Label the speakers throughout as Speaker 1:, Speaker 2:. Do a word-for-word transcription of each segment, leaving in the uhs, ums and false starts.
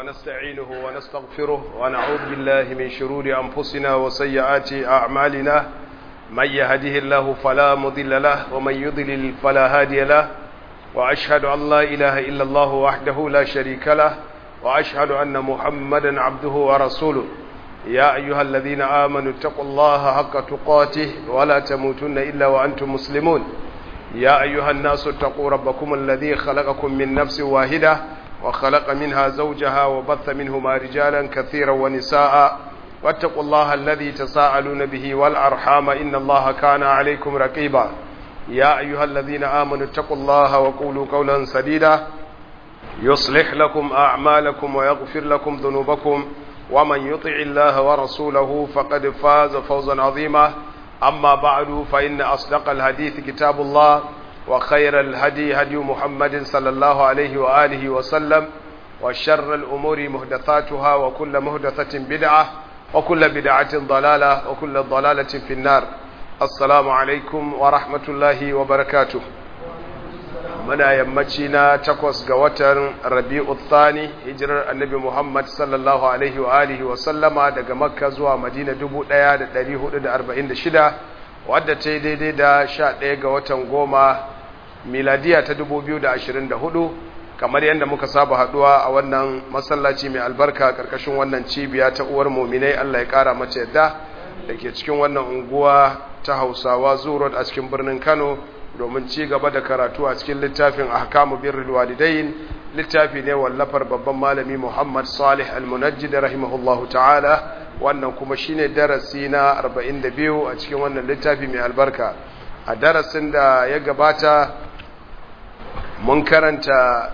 Speaker 1: ونستعينه ونستغفره ونعوذ بالله من شرور أنفسنا وسيئات أعمالنا من يهده الله فلا مضل له ومن يضلل فلا هادي له وأشهد أن لا إله إلا الله وحده لا شريك له وأشهد أن محمدا عبده ورسوله يا أيها الذين آمنوا اتقوا الله حق تقاته ولا تموتن إلا وأنتم مسلمون يا أيها الناس اتقوا ربكم الذي خلقكم من نفس واحدة وخلق منها زوجها وبث منهما رجالا كثيرا ونساء واتقوا الله الذي تساءلون به والأرحام إن الله كان عليكم رقيبا يا أيها الذين آمنوا اتقوا الله وقولوا قولا سديدا يصلح لكم أعمالكم ويغفر لكم ذنوبكم ومن يطع الله ورسوله فقد فاز فوزا عظيما أما بعد فإن أصدق الحديث كتاب الله وخير الهدي هدي محمد صلى الله عليه وآله وسلم وشر الأمور محدثاتها وكل محدثة بدعة وكل بدعة ضلالة وكل ضلالة في النار السلام عليكم ورحمة الله وبركاته muna yammaci na takwas ga watan rabi'u thani hijirar annabi Muhammad sallallahu alaihi wa alihi wa sallama daga makka zuwa madina dubu ɗaya da ɗari hudu da arba'in da shida wadda ta yi daidai da sha ɗaya ga watan goma miladiya ta dubu biyu da ashirin da hudu kamar yadda muka saba haduwa a wannan masallaci mai albarka karkashin wannan cibiya ta uwar muminai Allah ya kara mace yadda da ke cikin wannan unguwa ta hausawa zurot a cikin birnin Kano domin ci gaba da karatu a cikin littafin ahkamu birrul walidain littafi ne wallafar babban malami Muhammad Salih Al-Munajjid rahimahullahu ta'ala wannan kuma shine darasi na arba'in da biyu a cikin wannan littafi mai albarka a darasin da ya gabata mun karanta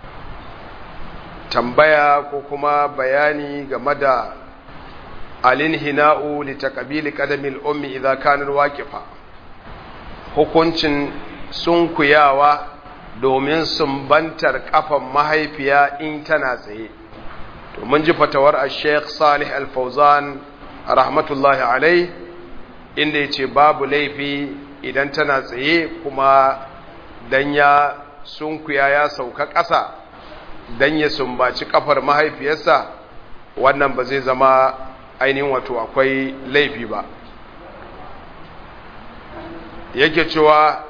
Speaker 1: tambaya ko kuma bayani game da alinhina'u li taqbili qadamil ummi idza kana waqifa hukuncin sunkuyawa domin sumbantar kafan mahaifiya in tana tsaye to mun ji fatawar al-Sheikh Salih Al-Fawzan rahmatullahi alai inda yace babu laifi idan tana tsaye kuma dan ya sunkuya ya sauka ƙasa dan ya sumbaci kafar mahaifiyarsa wannan ba zai zama ainihin wato akwai laifi ba yake cewa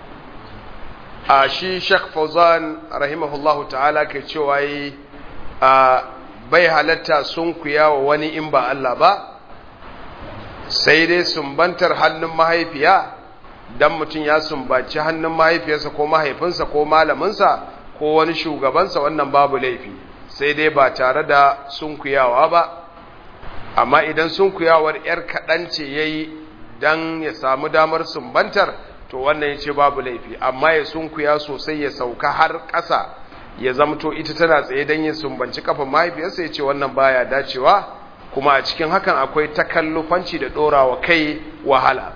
Speaker 1: a shi Sheikh Fawzan rahimahullahu ta'ala ke cewa yi a bai halatta sunkuya wa wani in ba Allah ba sai dai sumbantar hannun mahaifiya dan mutum ya sumbaci hannun mahaifiyarsa ko mahaifinsa ko malaminsa ko wani shugabansa wannan babu laifi sai dai ba tare da sunkuyawa ba amma idan sunkuyawar yar kaɗan ce yayi dan ya samu damar sumbantar to wannan yace babu laifi amma ya sunkuya sosai ya sauka har ƙasa ya zamto ita tana tsaye dan ya sumbanci kafin mahaifiyarsa yace wannan baya dacewa kuma a cikin hakan akwai takallufanci da dorawa kai wahala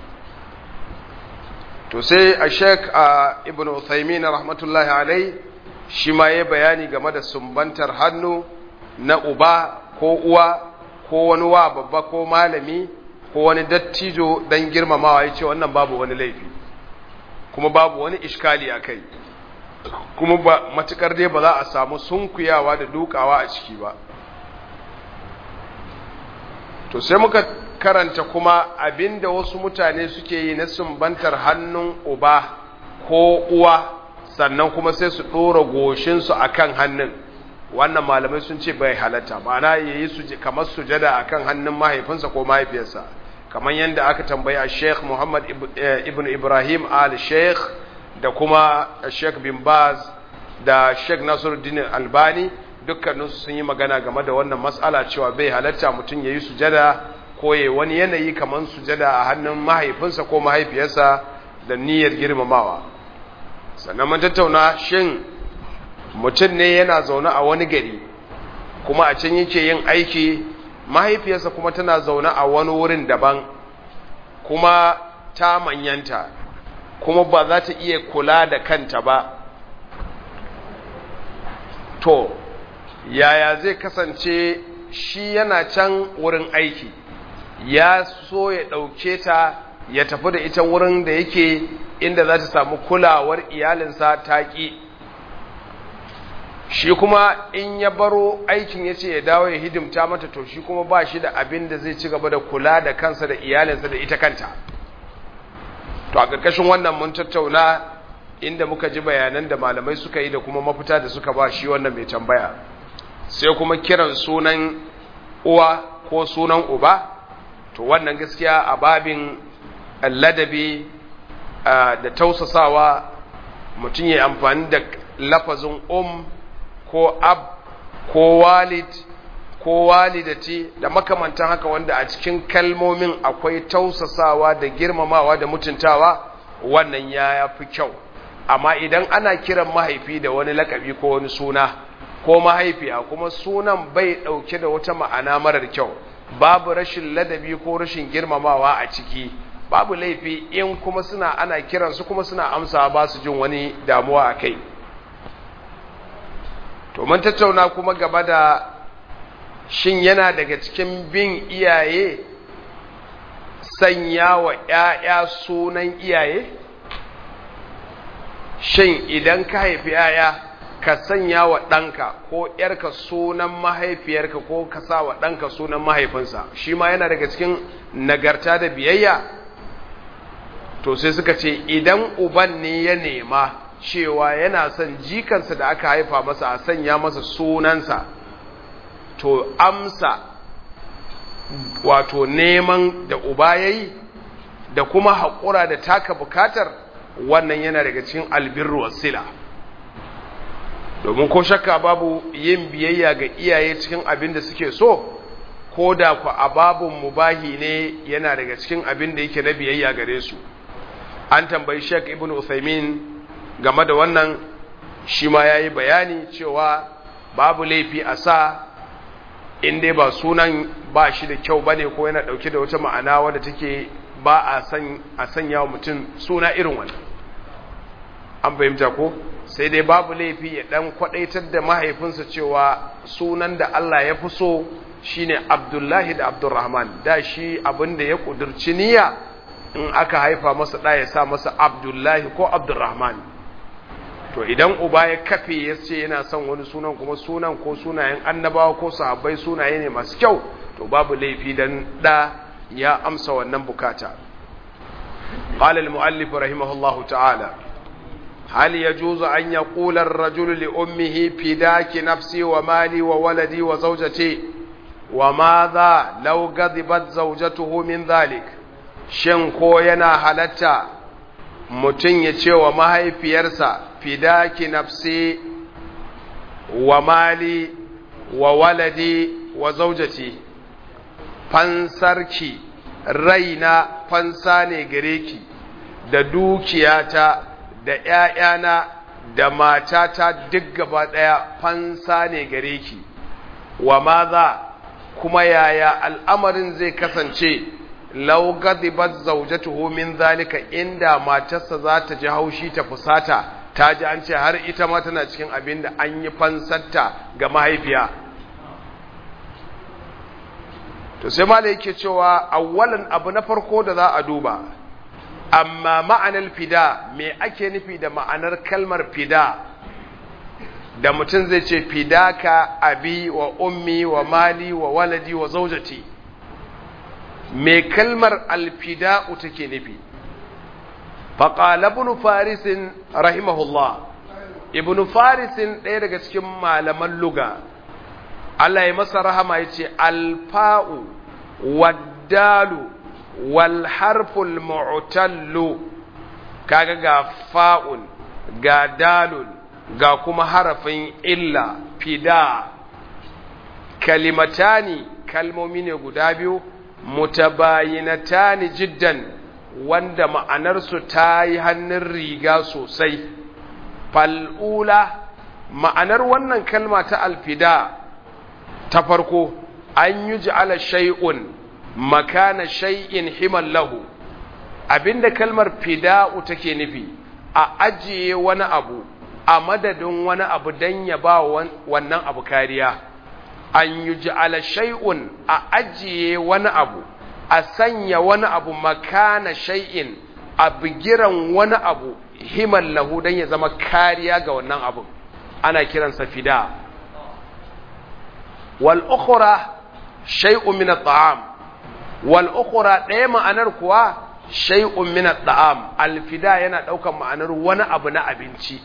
Speaker 1: to sai a Sheikh Ibn Uthaymeen rahmatullahi alai shi ma yayi bayani game da sumbantar hannu na uba ko uwa ko wani wa babba ko malami ko wani dattijo dan girmamawa yace wannan babu wani laifi kuma babu wani iskali akai kuma ba matukar dai ba za a samu sunkuyawa da dukawa a ciki ba to sai muka karanta kuma abinda wasu mutane suke yi na sumbantar hannun uba ko uwa sannan kuma sai su dora goshin su akan hannun wannan malamai sun ce bai halatta ma'ana yayi su kamar sujada akan hannun mahaifinsa ko mahaifiyarsa kamar yadda aka tambayi a Sheikh Muhammad ibn Ibrahim al-Sheikh da kuma Sheikh bin Baz da Sheikh Nasiruddin Albani dukkaninsu sun yi magana game da wannan mas'ala cewa bai halatta mutum yayi sujada ko yayi wani yanayi kamar sujada a hannun mahaifinsa ko mahaifiyarsa da niyyar girmamawa sannan mun tattauna shin mutum ne yana zaune a wani gari kuma a can yake yin aiki mahaifiyarsa kuma tana zaune a wani wurin daban kuma ta manyanta kuma ba za ta iya kula da kanta ba to yaya zai kasance shi yana can wurin aiki ya so ya ɗauke ta ya tafi da ita wurin da yake inda za ta samu kulawar iyalinsa ta ƙi shi kuma in ya baro aikin ya ce ya dawo ya hidimta mata to shi kuma ba shi da abin da zai ci gaba da kula da kansa da iyalinsa da ita kanta. To a ƙarƙashin wannan mun tattauna inda muka ji bayanan da malamai suka yi da kuma mafita da suka ba shi wannan mai tambaya, sai kuma kiran sunan uwa ko sunan uba. To wannan gaskiya a babin ladabi da tausasawa mutum ya amfani da lafazin um ko ab ko walid ko walidati da makamantan haka wanda a cikin kalmomin akwai tausasawa da girmamawa da mutuntawa, wannan ya fi kyau. Amma idan ana kiran mahaifi da wani lakabi ko wani suna ko mahaifiya kuma sunan bai dauke da wata ma'ana marar kyau, babu rashin ladabi ko rashin girmamawa a ciki, babu laifi in kuma suna ana kiransu kuma suna amsa ba su jin wani damuwa a kai. To mun tattauna kuma gaba da shin yana daga cikin bin iyaye sanya wa ‘ya'ya sunan iyaye? Shin idan ka haifi ‘ya'ya ka sanya wa ɗanka ko ‘yarka sunan mahaifiyarka ko ka sa wa ɗanka sunan mahaifinsa, shi ma yana daga cikin nagarta da biyayya? To sai suka ce idan uban ne ya nema cewa yana son jikansa da aka haifa masa a sanya masa sunansa, to amsa wato neman da uba ya yi da kuma haƙura da taka bukatar, wannan yana daga cikin albirru wasila. Domin ko shakka babu yin biyayya ga iyaye cikin abin da suke so, ko da ku a babun mubahi ne yana daga cikin abin da yake na biyayya gare su. An tambayi Sheikh Ibn Uthaymin game da wannan, shi ma ya yi bayani cewa babu laifi a sa in dai ba sunan ba shi da kyau bane ko yana dauke da wata ma'ana wadda take ba a san a sanya wa mutum suna irin wannan. An fahimta ko? Sai dai babu laifi ya dan kwadaitar da mahaifinsa cewa sunan da Allah ya fi so shine Abdullahi da Abdurrahman, da shi abinda ya kudurci niyya in aka haifa masa da ya sa masa Abdullahi ko Abdurrahman. To idan uba ya kafe ya ce yana son wani sunan kuma sunan ko sunayen annabawa ko sahabbai sunaye ne masu kyau, to babu laifi dan da ya amsa wannan bukata. Qala al-muallif rahimahullahu ta'ala, hal yajuzu an yaqula ar-rajulu li ummihi fidaki nafsi wa mali wa waladi wa zawjati wa madha law ghadibat zawjatuhu min dhalik? Shin ko yana halatta mutum ya ce wa mahaifiyarsa fidaki nafsi wa mali wa waladi wa zaujati, fansarki raina fansa ne gare ki, da dukiyata da ‘ya'yana da matata duk gaba ɗaya fansa ne gare ki, wa maza kuma yaya al'amarin zai kasance law gadibat zawjatuhu min zalika, inda matarsa za ta ji haushi ta fusata, ta ji an ce har ita ma tana cikin abin da an yi fansarta ga mahaifiya. To sai malai yake cewa awwalan abu na farko da za a duba, amma ma'anar fida, me ake nufi da ma'anar kalmar fida? Da mutum zai ce fidaka abi wa ummi wa mali wa waladi wa zaujati, me kalmar alfida'u take nufi? Faqala ibn Faris rahimahullah, ibn Faris ɗaya daga cikin malaman luga, Allah ya masa rahama, yace alfa'u waddalu wal harful mu'tallu, kaga ga fa'un ga dalun ga kuma harafin illa, fida, kalimatani kalmomi ne guda biyu, mutabayinatani jiddan, wanda ma'anarsu ta yi hannun riga sosai. Fal'ula, ma'anar wannan kalma ta alfida ta farko, an yi ji'ala shay'un makana shay'in himan lahu, abinda kalmar fida'u take nufi, a ajiye wani abu a madadin wani abu don ya ba wannan abu kariya. An yi ji'ala shay'un, a ajiye wani abu, a sanya wani abu makana shay'in, a bigiran wani abu himan lahu don ya zama kariya ga wannan abu. ana kiransa fida. wal ukhra shay'un min at-ta'am, wal ukhra ɗaya ma'anar kuwa shay'un min at-ta'am. Al-fida yana ɗaukar ma'anar wani abu na abinci,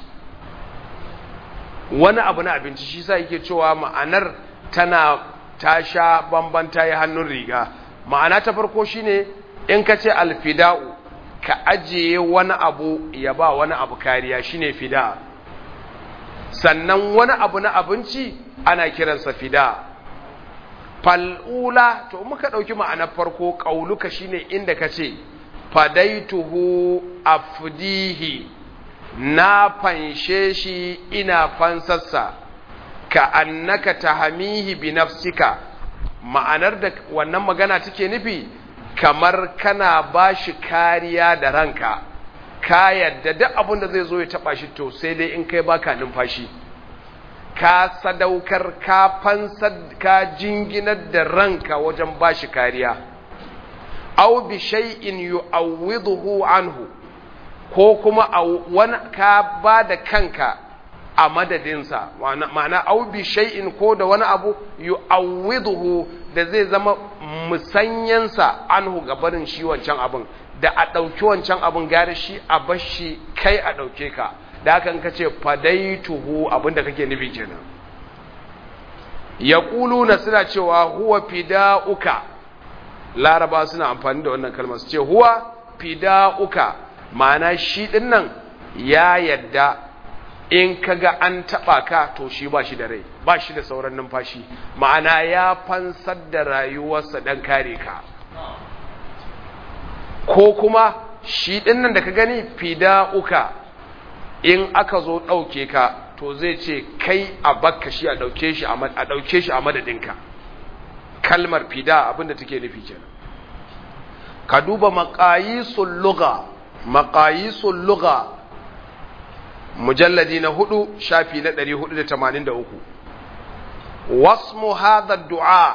Speaker 1: wani abu na abinci. Shi sa yake cewa ma'anar tana ta sha bambanta ya hannun riga. Ma'ana ta farko shine in ka ce al-fida'u, ka ajiye wani abu ya ba wani abu kariya, shine fida. Sannan wani abu na abinci ana kiransa fida. Fal'ula, to muka ɗauki ma'anar farko, ƙauluka shine inda ka ce fadaituhu afdihi, na fanshe shi ina fansarsa, ka annaka tahamihi bi nafsika. Ma'anar da wannan magana take nufi, kamar kana bashi kariya da ranka, ka yadda duk abin da zai zo ya taba shi to sai dai in kai baka numfashi, ka sadaukar, ka fansar, ka jinginar da ranka wajen bashi kariya. Aw bi shay'in yu'awwidhu anhu, ko kuma wani ka bada kanka a madadinsa. Ma'ana aw bi shay'in, ko da wani abu yu'awwidhu da zai zama musanyansa anhu gabarin shi wancan abin, da a ɗauki wancan abin gare shi a bashi kai a ɗauke ka. Da haka in ka ce fadaituhu, abin da kake nufi kenan. Yaquluna, suna cewa huwa fida'uka. Laraba suna amfani da wannan kalmar su ce huwa fida'uka, ma'ana shi din nan ya yadda in kaga an taba ka to shi ba shi da rai, ba shi da sauran numfashi, ma'ana ya fansar da rayuwarsa dan kare ka. Ko kuma shi din nan da ka gani fida'uka, in aka zo dauke ka to zai ce kai a bakka shi a dauke shi a dauke shi a madadinka. Kalmar fida abinda take nufi kenan. Ka duba maqayisul lugha, maqayisul lugha mujalladi na hudu shafi na ɗari hudu da tamanin da uku. Wasmu hadha ad-du'a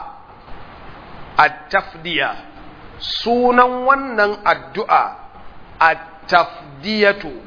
Speaker 1: at-tafdiya, sunan wannan addu'a at-tafdiyatu,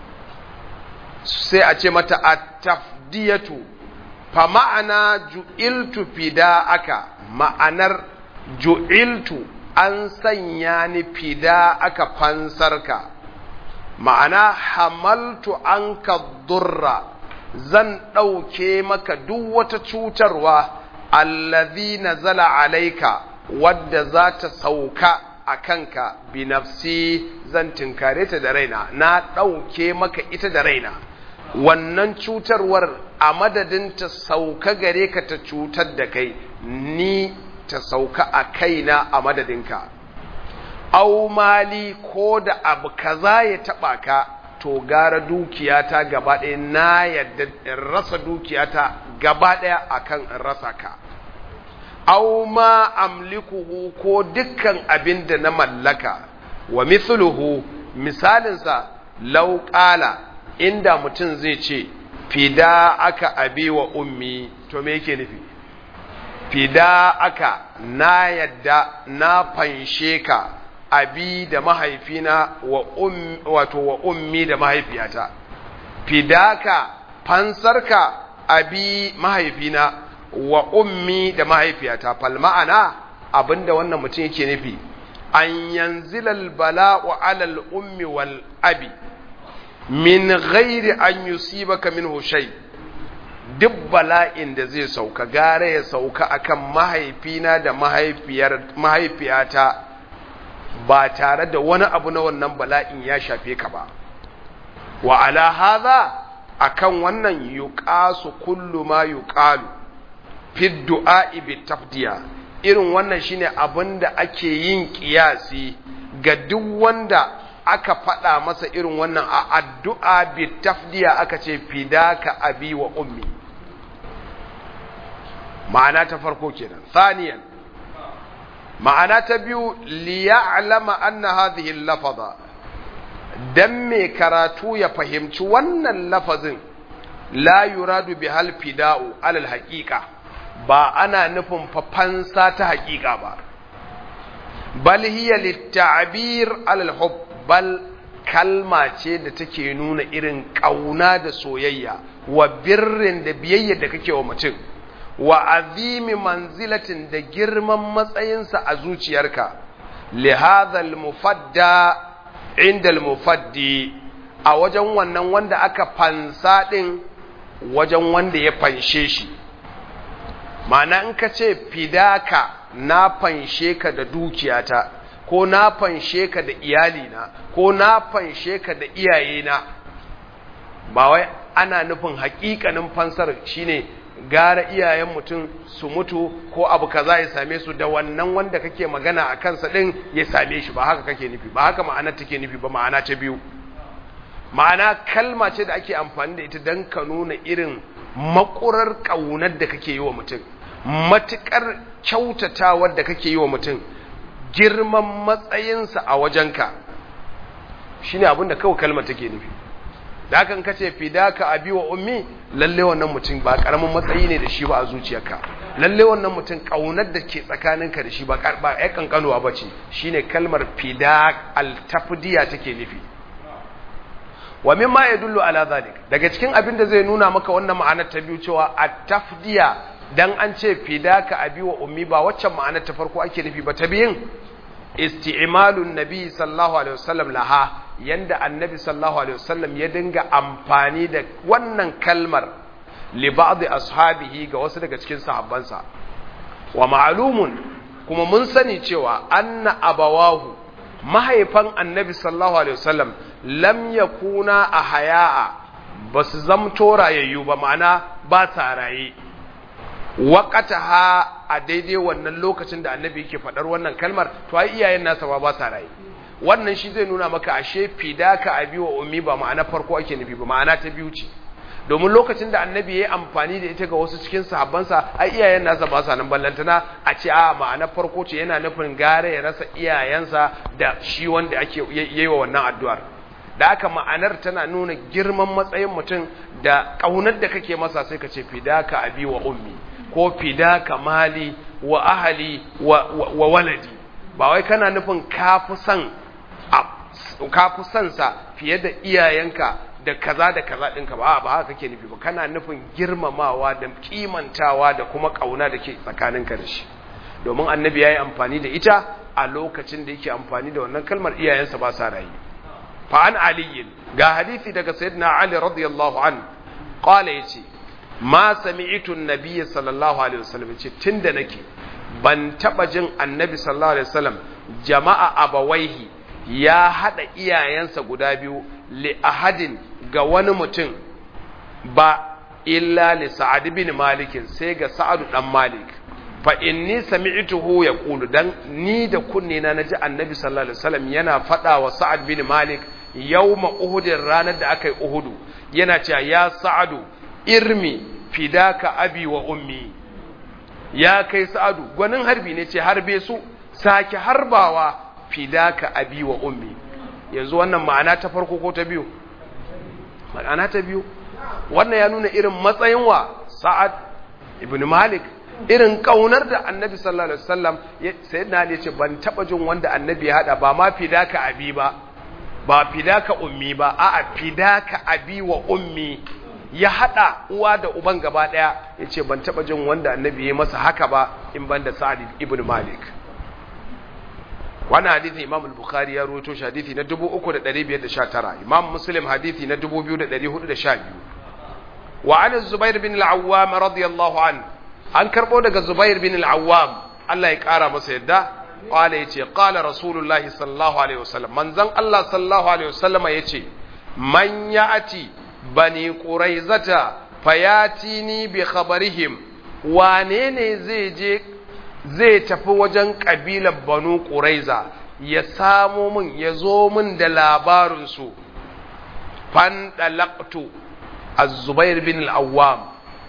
Speaker 1: sai a ce mata at-tafdiyatu. Fa ma'ana ju'iltu fida'aka, ma'anar ju'iltu an sanya ni fida'aka fansarka, ma'ana hamaltu anka durra, zan ɗauke maka duk wata cutarwa allazi nazala alaika, wadda za ta sauka a kanka, bi nafsi, zan tinkare ta da raina, na ɗauke maka ita da raina. Wannan cutarwar a madadin ta sauka gare ka ta cutar da kai, ni ta sauka a kaina a madadinka. Au mali, ko da abu kaza ya taba ka to gara dukiyata gaba ɗaya, na yadda in rasa dukiyata gaba ɗaya akan in rasa ka. Au ma amlikuhu, ko dukkan abin da na mallaka. Wa mithluhu, misalinsa law qala, inda mutum zai ce fida aka abi wa ummi, to me yake nufi? Fida aka, na yadda na fanshe ka, abi da mahaifina, wa ummi, wato wa ummi da mahaifiyata. Fidaka, fansarka, abi mahaifina, wa ummi da mahaifiyata. Fal ma'ana, abinda wannan mutum yake nufi, an yanzilal bala'u alal ummi wal abi min ghairi an yusibaka minhu shay. Duk bala'in da zai sauka gare ya sauka akan mahaifina da mahaifiyar mahaifiyata ba tare da wani abu na wannan bala'in ya shafe ka ba. Wa ala hadha, akan wannan yuqasu kullu ma yuqalu fi du'a'i bi tafdiya. Irin wannan shine abinda ake yin kiyasi ga duk wanda aka faɗa masa irin wannan a addu'a bi tafdiya, aka ce fidaka abi wa ummi. Ma'ana ta farko kenan. Thaniyan, ma'ana ta biyu, liya'lama anna hadhihi al-lafza, dan me karatu ya fahimci wannan lafazin, la yuradu bihal fida'u alal haqiqa, ba ana nufin fafansa ta haqiqa ba, bal hiya lit-ta'bir alal hubb, bal kalma ce da take nuna irin kauna da soyayya, wa birrin da biyayya da kake wa mutum wa azimi manzilatin da girman matsayinsa a zuciyarka li hadha al mufadda inda al mufaddi a wajen wannan wanda aka fansa din wajen wanda ya fanshe shi. ma'ana in ka ce fidaka na fanshe ka da dukiyata ko na fanshe ka da iyalina ko na fanshe ka da iyayena, ba wai ana nufin hakikanin fansar shine gara iyayen mutum su mutu ko abu kaza ya same su da wannan wanda kake magana a kansa din ya same shi, ba haka kake nufi, ba haka ma'anar take nufi ba. ma'ana ta biyu, ma'ana kalma ce da ake amfani da ita don ka nuna irin makurar ƙaunar da kake yi wa mutum, matuƙar kyautatawar da kake yi wa mutum, girman matsayinsa a wajenka, shine abin da kawai kalmar take nufi. da hakan kace fidaka abi wa ummi, lalle wannan mutum ba karamin matsayi ne da shi ba a zuciyarka, lalle wannan mutum kaunar da ke tsakaninka da shi ba ba ai kankanuwa bace, shine kalmar fidak al-tafdiya take nufi. wa mimma yadullu ala zalik, daga cikin abin da zai nuna maka wannan ma'anar ta biyu cewa at-tafdiya dan an ce fidaka abi wa ummi ba waccan ma'anar ta farko ake nufi ba, ta biyin isti'malun nabi sallallahu alaihi wasallam laha, yanda annabi sallallahu alaihi wasallam ya dinga amfani da wannan kalmar li ba'd ashabihi ga wasu daga cikin sahabbansa. wa ma'lumun, kuma mun sani cewa anna abawahu, mahaifan annabi sallallahu alaihi wasallam, lam yakuna ahya'a, basu zamto rayayyu ba, ma'ana ba ta raye waqataha a daidai wannan lokacin da annabi yake faɗar wannan kalmar, to ai iyayen nasa ba ba sa raye. wannan shi zai nuna maka ashe fidaka abi wa ummi ba ma'ana farko ake nufi ba, ma'ana ta biyu ce, domin lokacin da annabi ya yi amfani da ita ga wasu cikin sahabbansa ai iyayen nasa ba sa nan, ballantana a ce a ma'ana farko ce yana nufin gare ya rasa iyayensa da shi wanda ake yi wa wannan addu'ar. da haka ma'anar tana nuna girman matsayin mutum da ƙaunar da kake masa, sai ka ce fidaka abi wa ummi ko fidaka mali wa ahali wa, wa, wa waladi, ba wai kana nufin kafi san kafi san sa fiye da iyayenka da kaza da kaza ɗinka ba, ba haka kake nufi ba, kana nufin girmamawa da kimantawa da kuma ƙauna da ke tsakaninka da shi, domin annabi ya yi amfani da ita a lokacin da yake amfani da wannan kalmar iyayensa ba sa rayu. fa an aliyin, ga hadisi daga sayyidina ali radiyallahu an qala yace ma sami'tu an-nabiy sallallahu alaihi wasallam, yace tunda nake ban taba jin annabi sallallahu alaihi wasallam jama'a abawaihi ya hada iyayensa guda biyu li ahadin ga wani mutum ba illa li sa'ad bin malik, sai ga sa'ad dan malik. fa inni sami'tuhu yaqulu, dan ni da kunne na naji annabi sallallahu alaihi wasallam yana fada wa sa'ad bin malik yawma uhud, ranar da akai uhudu, yana cewa ya sa'adu irmi fidaka abi wa ummi, ya kai sa'adu, gwanin harbi ne ce harbe su, sake harbawa fidaka abi wa ummi. yanzu wannan ma'ana ta farko ko ta biyu? ma'ana ta biyu. wannan ya nuna irin matsayin wa sa'ad ibn malik, irin kaunar da annabi sallallahu alaihi wasallam sayyidina ali ce ban taba jin wanda annabi ya hada ba ma fidaka abi ba, ba fidaka ummi ba, a'a fidaka abi wa ummi, ya hada uwa da uban gaba daya. yace ban taba jin wanda annabi ya masa haka ba in banda sa'ad ibn malik. wannan hadisi imam al-bukhari ya rawaito shi hadisi na dubu uku da ɗari biyar da sha tara, imam muslim hadisi na dubu biyu da ɗari hudu da sha biyu. wa an zubair bin al-awwam radiyallahu an, an karbo daga zubair bin al-awwam Allah ya kara masa yadda, qala yace qala rasulullahi sallallahu alaihi wasallam, manzon Allah sallallahu alaihi wasallam yace man ya'ati bani quraizata fayatini bi khabarihim, wane ne zai je zai tafi wajen kabilar banu quraiza ya samo min ya zo min da labarin su. fan dalaqtu az-zubair bin al-awwam,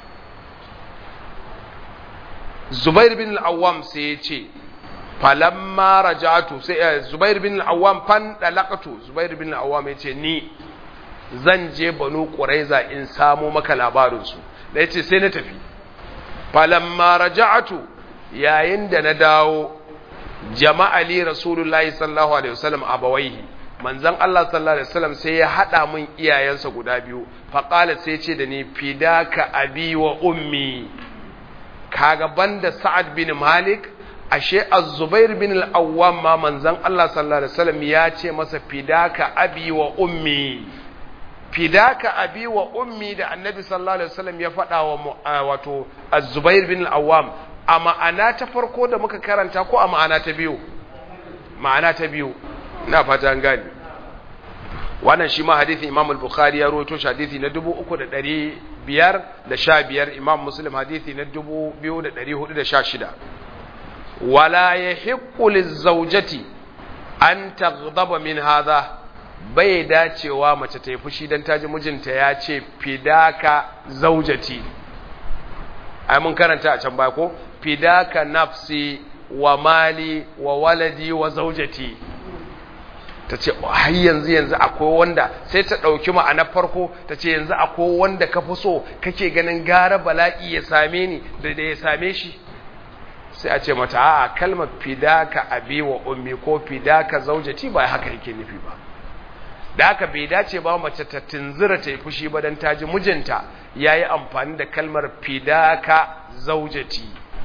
Speaker 1: zubair bin al-awwam sai ya ce falamma raja'tu, sai zubair bin al-awwam fan dalaqtu, zubair bin al-awwam ya ce ni zan je banu quraiza in samo maka labarin su. da yace sai na tafi. falamma raja'tu, yayin da na dawo, jama'a li rasulullahi sallallahu alaihi wasallam abawaihi, manzon Allah sallallahu alaihi wasallam sai ya hada min iyayensa guda biyu fa qala sai ce da ni fidaka abi wa ummi. Kaga banda Sa'ad bin Malik ashe Az-Zubair bin al-Awwam ma manzon Allah sallallahu alaihi wasallam ya ce masa fidaka abi wa ummi. Fidaka abi wa ummi da Annabi sallallahu alaihi wasallam ya faɗa wa wato Az-Zubair bin al-Awwam a ma'ana ta farko da muka karanta ko a ma'ana ta biyu? Ma'ana ta biyu. Ina fata an gani. Wannan shi ma hadisin Imam al-Bukhari ya rawaito shi hadisi na dubu uku da ɗari biyar da sha biyar, Imam Muslim hadisi na dubu biyu da ɗari hudu da sha shida. Wala yahiqqu liz-zawjati an taghdaba min hadha, bai dacewa mace ta yi fushi dan taji mijinta ya ce fidaka zawjati. Ai mun karanta a can baya ko fidaka nafsi wa mali wa waladi wa zawjati. Ta ce har yanzu yanzu akwai wanda sai ta ɗauki ma'anar farko ta ce yanzu akwai wanda ka fi so kake ganin gara bala'i ya same ni da da ya same shi. Sai a ce mata a'a kalmar fidaka abi wa ummi ko fidaka zaujati ba haka yake nufi ba. Da haka bai dace ba mace ta tunzura ta yi fushi ba dan ta ji mijinta yayi amfani da kalmar fidaka zaujati.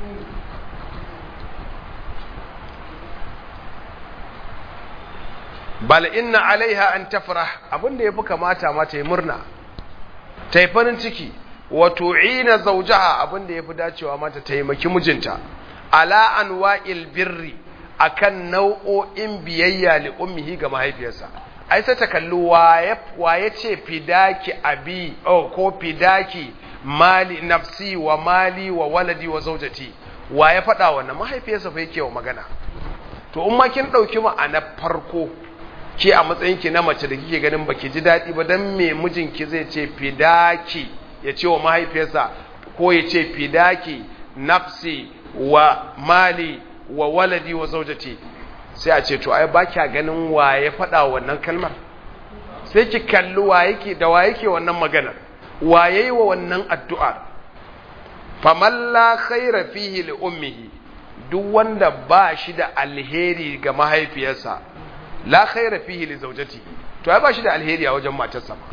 Speaker 1: Bal inna alaiha an tafrah, abinda yafi kamata ma ta yi murna, ta yi farin ciki, wa tu'ina zawjaha, abinda yafi dacewa mata ta taimaki mijinta ala anwa'il birri, akan nau'o'in biyayya li ummihi ga mahaifiyarsa. Ai sai ta kalli waye waye ce fidaki abi oh ko fidaki mali nafsi wa mali wa waladi wa zawjati, waye fada wannan mahaifiyarsa fa yake wa magana. To in ma kin dauki ma'ana farko ke a matsayinki na mace da kike ganin baki ji daɗi ba dan me mijinki zai ce fidaki ya ce wa mahaifiyarsa ko ya ce fidaki nafsi wa mali wa waladi wa zaujati, sai a ce to ai ba kya ganin waye faɗa wannan kalmar, sai ki kalli waye ke da waye ke wannan maganar, waye yi wa wannan addu'ar. Faman la khaira fihi li ummihi, duk wanda ba shi da alheri ga mahaifiyarsa, la khaira fihi li zawjatihi, to ai ba shi da alheri a wajen matarsa ma.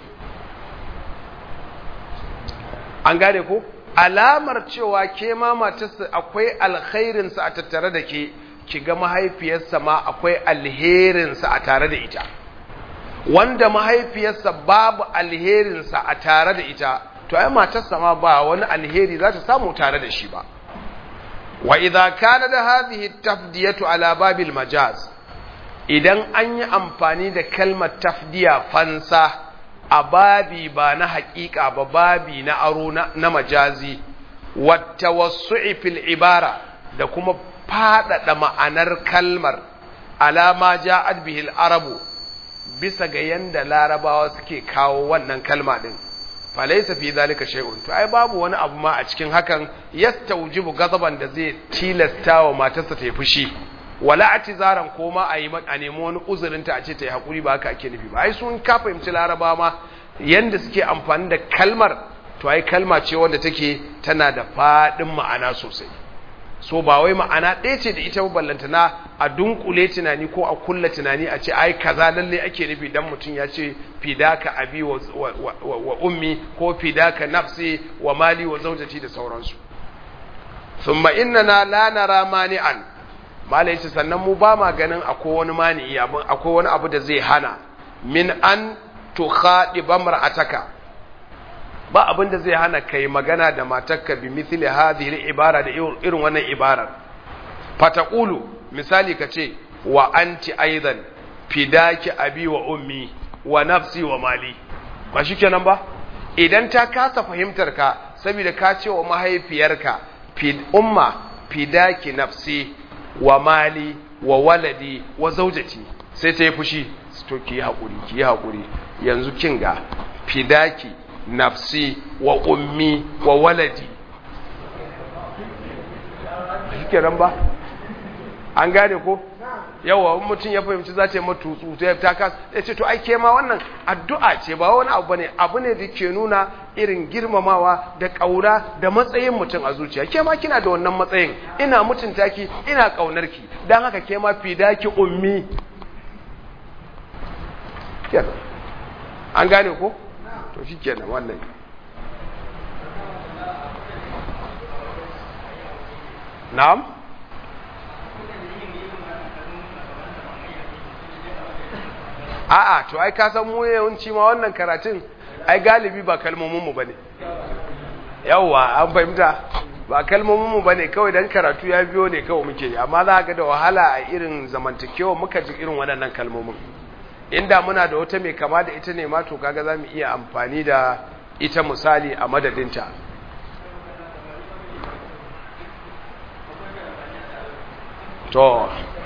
Speaker 1: An gane ko alamar cewa ke ma matarsa akwai alkhairin sa a tattare da ke, ki ga mahaifiyarsa ma akwai alherin sa a tare da ita. Wanda mahaifiyarsa babu alherin sa a tare da ita, to ai matarsa ma ba wani alheri za ta samu tare da shi ba. Wa idza kana da hadhihi tafdiyatu ala babil majaz, idan an yi amfani da kalmar tafdiya fansa a babi ba na haƙiƙa ba, babi na aro na majazi, wata wasu'i fil ibara, da kuma faɗaɗa ma'anar kalmar alama ja'ad bihil arabu, bisa ga yanda larabawa suke kawo wannan kalma ɗin. Falaisa fi zalika shay'un, to ai babu wani abu ma a cikin hakan yastawjibu gazaban da zai tilasta wa matarsa ta yi fushi, wala atizaran ko ma a yi a nemi wani uzurinta a ce ta yi haƙuri, ba haka ake nufi ba. Ai sun ka fahimci laraba ma yanda suke amfani da kalmar, to ai kalma ce wanda take tana da faɗin ma'ana sosai. So ba wai ma'ana ɗaya ce da ita ballantana a dunkule tunani ko a kulla tunani a ce ai kaza lalle ake nufi dan mutum ya ce fidaka abi wa, wa, wa, wa ummi ko fidaka nafsi wa mali wa zaujati da sauransu. Thumma innana la nara mani'an, malai ce sannan mu ba ma ganin akwai wani mani'i, akwai wani abu da zai hana min an tukhadiba mar'ataka, ba abin da zai hana kai magana da matarka bi mithli hadhihi ibara da irin wannan ibarar. Fataqulu, misali kace wa anti aidan fidaki abi wa ummi wa nafsi wa mali, ba shikenan ba? Idan ta kasa fahimtar ka saboda ka ce wa mahaifiyarka fid umma fidaki nafsi wa mali wa waladi wa zaujati, sai ta yi fushi, to ki haƙuri ki haƙuri yanzu kin ga fidaki nafsi wa ummi wa waladi, shikenan ba? An gane ko? Yawa mutum ya fahimci za ta yi matutsu ta kasa, ya ce to ai ke ma wannan addu'a ce ba wani abu ne, abu ne da ke nuna irin girmamawa da ƙauna da matsayin mutum a zuciya. Ke ma kina da wannan matsayin, ina mutunta ki, ina ƙaunar ki, don haka ke ma fidaki ummi. shikenan an gane ko to shikenan wannan na'am a'a to ai ka san mu yawanci ma wannan karatun ai galibi ba kalmomin mu bane yawa an fahimta ba kalmomin mu bane kawai dan karatu ya biyo ne kawai muke yi amma za ka ga da wahala a irin zamantakewa muka ji irin waɗannan kalmomin inda muna da wata mai kama da ita ne ma to kaga zamu iya amfani da ita misali a madadinta to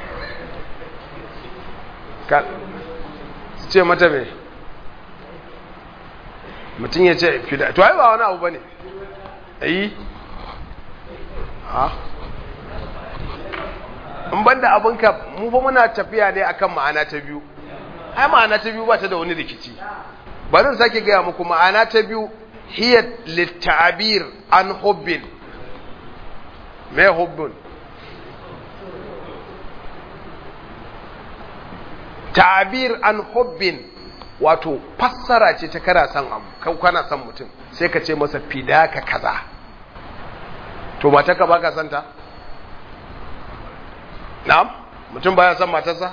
Speaker 1: ka ce mata me mutum ya ce fida to ai ba wani abu bane ayi ha in banda abinka mu fa muna tafiya ne akan ma'ana ta biyu ai ma'ana ta biyu ba ta da wani rikici bari in sake gaya muku ma'ana ta biyu hiya litabir an hubbin me hubbun ta'bir an hubbin wato fassara ce ta kana san abu kana san mutum sai ka ce masa fidaka kaza to mata ka baka santa na'am mutum baya san matarsa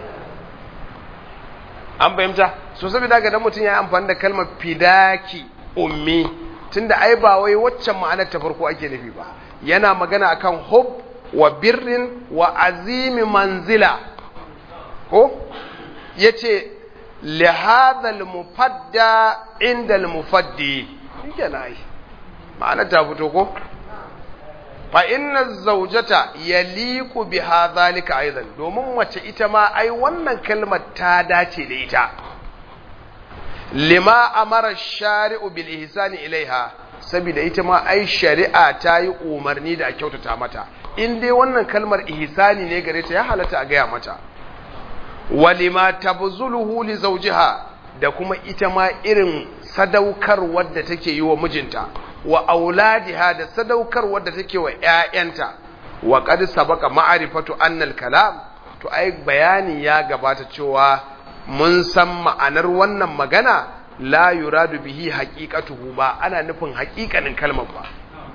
Speaker 1: an fahimta so saboda ga dan mutum ya amfani da kalmar fidaki ummi tunda ai ba wai waccan ma'anar ta farko ake nufi ba yana magana akan hub wa birrin wa azimi manzila ko yace li hadha al mufadda inda al mufaddi yake nayi ma'ana ta fito ko fa inna zawjata yaliqu bi hadhalika aidan domin mace ita ma ai wannan kalmar ta dace da ita lima amara shari'u bil ihsani ilaiha saboda ita ma ai shari'a ta yi umarni da a kyautata mata in dai wannan kalmar ihsani ne gare ta ya halatta a gaya mata walima tabzuluhu li zawjiha da kuma ita ma irin sadaukarwar da take yi wa mijinta wa auladiha da sadaukarwar da take wa ƴaƴanta wa qad sabaqa ma'rifatu anna al-kalam to ai bayani ya gabata cewa mun san ma'anar wannan magana la yuradu bihi haqiqatuhu ba ana nufin haƙiƙanin kalmar ba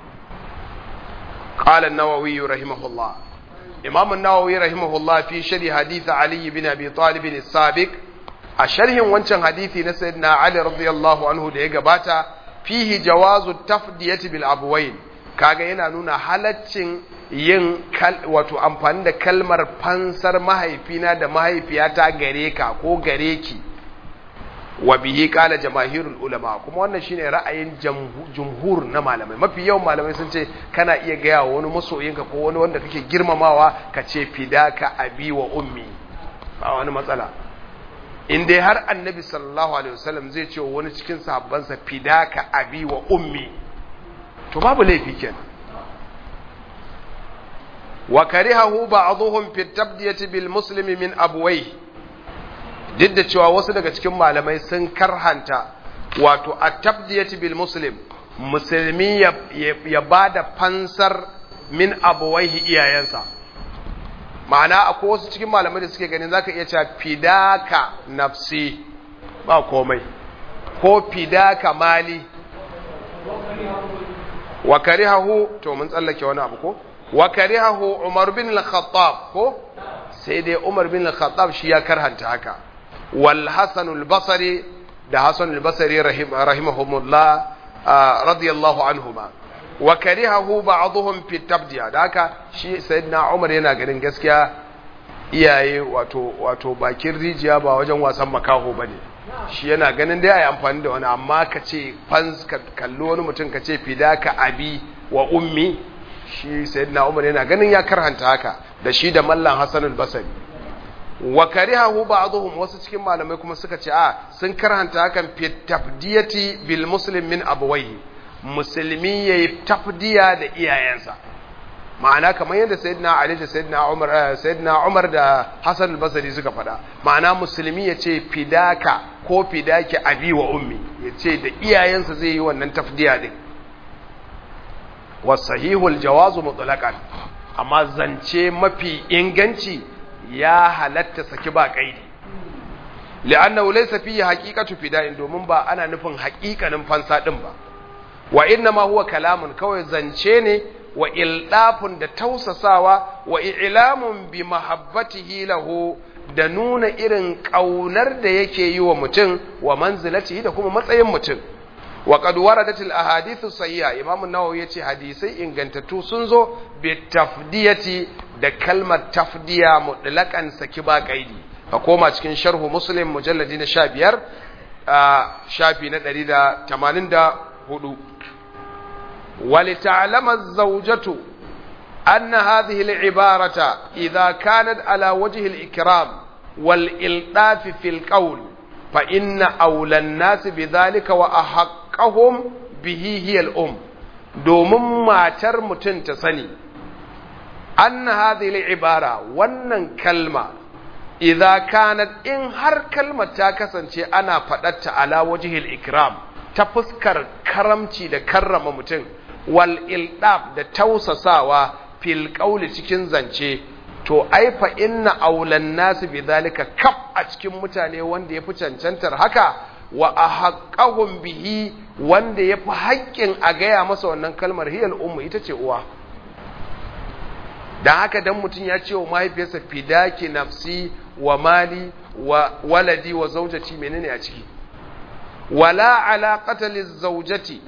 Speaker 1: qala an-nawawi rahimahullah imam an-nawawi rahimahullah fi sharh hadith ali ibn abi talib as-sabiq a sharhin wancan hadisi na sayyidina ali radiyallahu anhu da ya gabata fihi jawazu tafdiyati bil abwayn kaga yana nuna halaccin yin wato amfani da kalmar fansar mahaifina da mahaifiyata gare ka ko gare ki wa bihi qala jamaahirul ulama kuma wannan shine ra'ayin jumhur na malamai mafi yawan malamai sun ce kana iya gaya wa wani masoyinka ko wani wanda kake girmamawa ka ce fidaka abi wa ummi ba wani matsala in dai har annabi sallallahu alaihi wasallam zai ce wa wani cikin sahabbansa fidaka abi wa ummi to babu laifi kenan wa karihahu ba'dhum fi tabdiyati bil muslimi min abwayhi duk da cewa wasu daga cikin malamai sun karhanta wato at-tabdiyati bil muslim musulmi ya, ya, ya bada fansar min abwayhi iyayensa ma'ana akwai wasu cikin malamai da suke ganin zaka iya cewa fidaka nafsi ba komai ko fidaka mali wa karihahu to mun tsallake wani abu ko wa karihahu Umar bin al-Khattab ko sai dai Umar bin al-Khattab shi ya karhanta haka wal Hasan al-Basri da Hasan al-Basri rahim rahimahumullah radiyallahu anhuma wa karihahu ba'dhum fi tabdiya da haka shi sayyidina Umar yana ganin gaskiya iyaye wato wato bakin rijiya ba wajen wasan makaho bane shi yana ganin dai ayi amfani da wani amma kace fans kallo wani mutum kace fidaka abi wa ummi shi sayyidina Umar yana ganin ya karhanta haka da shi da mallan Hassan al-Basri wa karihahu ba'dhum wasu cikin malamai kuma suka ce a sun karhanta hakan fi tafdiyati bil muslim min abawayhi musulmi yayi tafdiya da iyayensa ma'ana kamar yadda sayyidina Ali da sayyidina Umar sayyidina Umar da Hassan al-Basri suka faɗa ma'ana musulmi yace fidaka ko fidaki abi wa ummi yace da iyayensa zai yi wannan tafdiya din wasahihul jawazu mutlaqan amma zance mafi inganci ya halatta saki ba kaidi li'annahu laysa fihi haqiqatu fida'in domin ba ana nufin haƙiƙanin fansa din ba wa inna ma huwa kalamun kawai zance ne wa ildafun da tausasawa wa i'lamun bi mahabbatihi lahu da nuna irin kaunar da yake yi wa mutum wa manzilatihi da kuma matsayin mutum wa qad waradat al ahadithu sayyi'a imam an-nawawi yace hadisai ingantattu sun zo bi tafdiyati da kalmar tafdiya mutlaqan saki ba kaidi ka koma cikin sharhu muslim mujalladi na sha biyar shafi na ɗari da tamanin da hudu ولتعلم الزوجة أن هذه العبارة إذا كانت على وجه الإكرام والإلطاف في القول فإن أولى الناس بذلك وأحقهم به هي الأم دوم ما ترمتن تسني أن هذه العبارة ونن كلمة إذا كانت إن هر كلمة تاكسن أنا فتت على وجه الإكرام تفسكر كرمتي دا كرم متن wal ildab da tausasawa fil qawli cikin zance to ai fa inna aulan nas bidhalika kaf a cikin mutane wanda yafi cancantar haka wa ahqqahum bihi wanda yafi haƙƙin a gaya masa wannan kalmar hiyal ummu ita ce uwa dan haka dan mutun ya ce wa mahaifiyarsa fidaki nafsi wa mali wa waladi wa zawjati menene a ciki wala alaqata lizawjati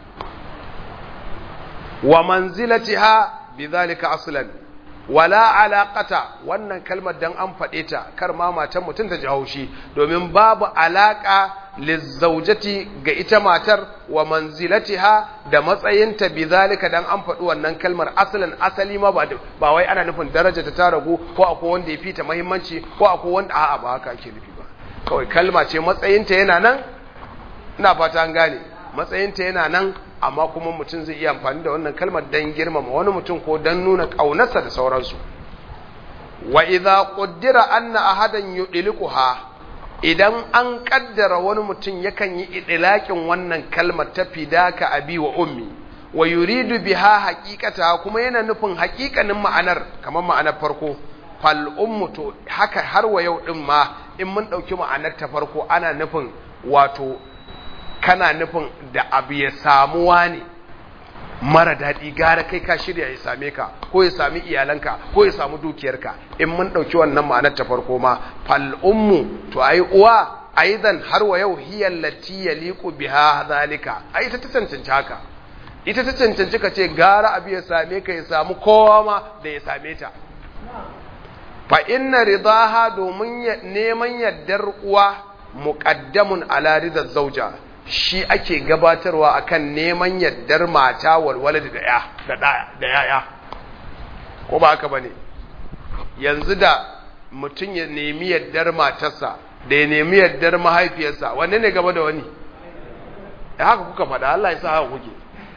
Speaker 1: wa manzilatiha bidhalika aslan wala alaqata wannan kalmar dan an fade ta kar ma matan mutun ta ji haushi domin babu alaka lizawjati ga ita matar wa manzilatiha da matsayinta bidhalika dan an fadi wannan kalmar aslan asali ma ba ba wai ana nufin daraja ta ta ragu ko akwai wanda ya fita muhimmanci ko akwai wanda a'a ba haka ake nufi ba kawai kalma ce matsayinta yana nan ina fata an gane matsayinta yana nan amma kuma mutum zai iya amfani da wannan kalmar dan girmama wani mutum ko dan nuna kaunarsa da sauransu wa idza qaddara anna ahadan yudlikuha idan an kaddara wani mutum yakan yi idlaqin wannan kalmar ta fidaka abi wa ummi wa yuridu biha haqiqata kuma yana nufin haqiqanin ma'anar kamar ma'anar farko fal ummu to haka har wa yau din ma in mun dauki ma'anar ta farko ana nufin wato kana nufin da abu ya samuwa ne mara daɗi gara kai ka shirya ya same ka ko ya sami iyalanka ko ya samu dukiyarka in mun ɗauki wannan ma'anar ta farko ma fal ummu to ai uwa aidan har wa yau hiya allati yaliqu biha zalika ai ita ta cancanci haka ita ta cancanci ka ce gara abu ya same ka ya samu kowa ma da ya same ta fa inna ridaha domin neman yaddar uwa muqaddamun ala ridaz zawja shi ake gabatarwa akan neman yaddar mata walwala da ya da yaya ko ba haka bane yanzu da mutum ya nemi yaddar matarsa da ya nemi yaddar mahaifiyarsa wanne ne gaba da wani eh haka kuka faɗa Allah ya sa haka kuke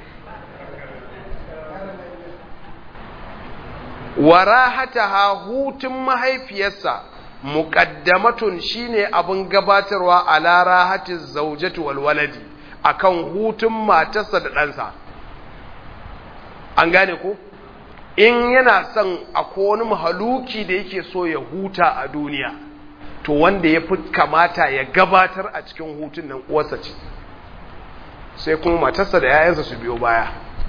Speaker 1: warahataha hutun mahaifiyarsa muqaddamatun shine abun gabatarwa ala rahatiz zawjati wal waladi akan hutun matarsa da ɗansa an gane ko in yana son akwai wani mahaluki da yake so ya huta a duniya to wanda ya fi kamata ya gabatar a cikin hutun nan uwarsa ce sai kuma matarsa da yayansa su biyo baya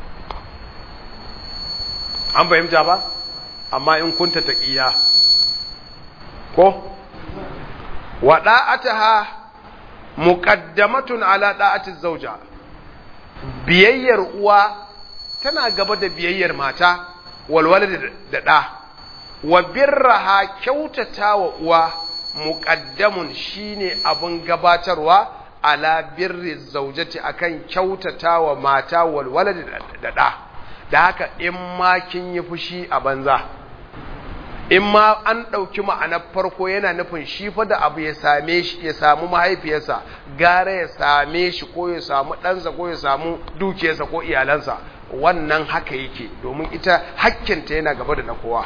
Speaker 1: an fahimta ba amma in kunta taqiya ko wa da'ataha muqaddamatun ala da'atiz zawja biyayyar uwa tana gaba da biyayyar mata walwala da da wa birraha kyautatawa uwa muqaddamun shine abun gabatarwa ala birri zawjati akan kyautatawa mata walwala da da da haka in ma kin yi fushi a banza in ma an ɗauki ma'anar farko yana nufin shi fa da abu ya same shi ya samu mahaifiyarsa gara ya same shi ko ya samu ɗansa ko ya samu dukiyarsa ko iyalansa wannan haka yake domin ita hakkinta yana gaba da na kowa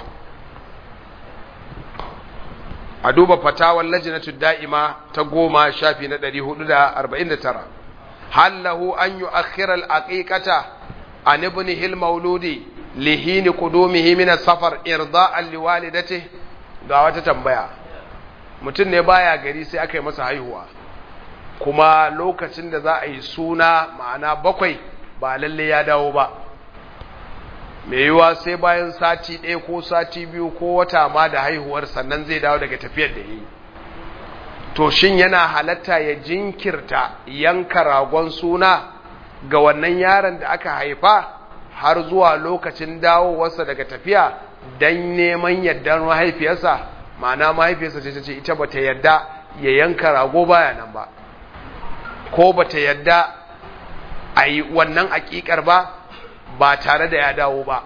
Speaker 1: a duba fatawar lajinatu da'ima ta goma shafi na ɗari hudu da arba'in da tara hallahu an yi akhirar aƙiƙata an ibnihi al-mauludi lihini qudumihi min as-safar irda'an liwalidatihi ga wata tambaya mutum ne baya gari sai aka yi masa haihuwa kuma lokacin da za a yi suna ma'ana bakwai ba lalle ya dawo ba, mai yiwuwa sai bayan sati ɗaya ko sati biyu ko wata ma da haihuwar sannan zai dawo daga tafiyar da yi. To shin yana halatta ya jinkirta yanka ragon suna ga wannan yaron da aka haifa har zuwa lokacin dawowarsa daga tafiya don neman yardar mahaifiyarsa? Ma'ana mahaifiyarsa ce ce ita bata yarda ya yanka rago baya nan ba, ko bata yarda a yi wannan aƙiƙar ba ba tare da ya dawo ba.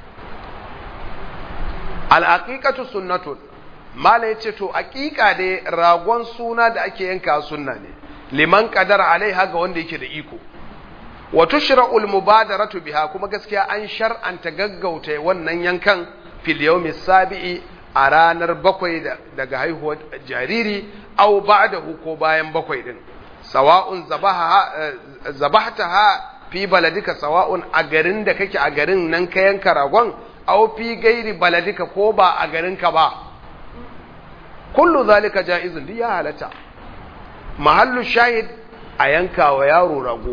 Speaker 1: Al'aƙiƙatu sunnatun, mala ya ce to aƙiƙa dai ragon suna da ake yanka sunna ne, liman ƙadar alaiha ga wanda yake da iko. Wa tushra'ul mubadaratu biha, kuma gaskiya an shar'anta gaggauta wannan yankan fil yawmi sabi'i a ranar bakwai daga haihuwar jariri, aw ba'dahu ko bayan bakwai din. Sawa'un zabaha zabahtaha fi baladika, sawa'un a garin da kake a garin nan ka yanka ragon, aw fi gairi baladika ko ba a garin ka ba, kullu zalika jaizun, duk ya halatta. Mahallu shahid a yanka wa yaro rago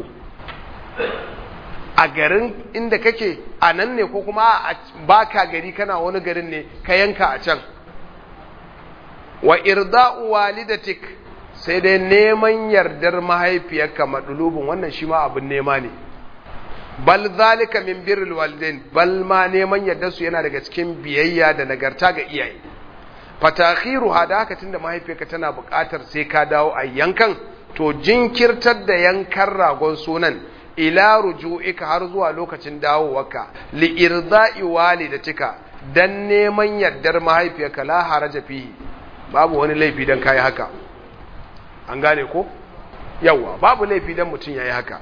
Speaker 1: a garin inda kake a nan ne, ko kuma baka gari kana wani garin ne ka yanka a can. Wa irda'u walidatik, sai dai neman yardar mahaifiyarka madulubin, wannan shi ma abin nema ne. Bal zalika min birril walidain, bal ma neman yardar su yana daga cikin biyayya da nagarta ga iyaye. Fatakhiru hada haka tunda mahaifiyarka tana buƙatar sai ka dawo a yankan, to jinkirtar da yankan ragon sunan ila ruju'ika har zuwa lokacin dawowarka, li irda'i walidatika, dan neman yardar mahaifiyarka, la haraja fihi, babu wani laifi dan kai haka. An gane ko? Yawa, babu laifi dan mutun yayi haka.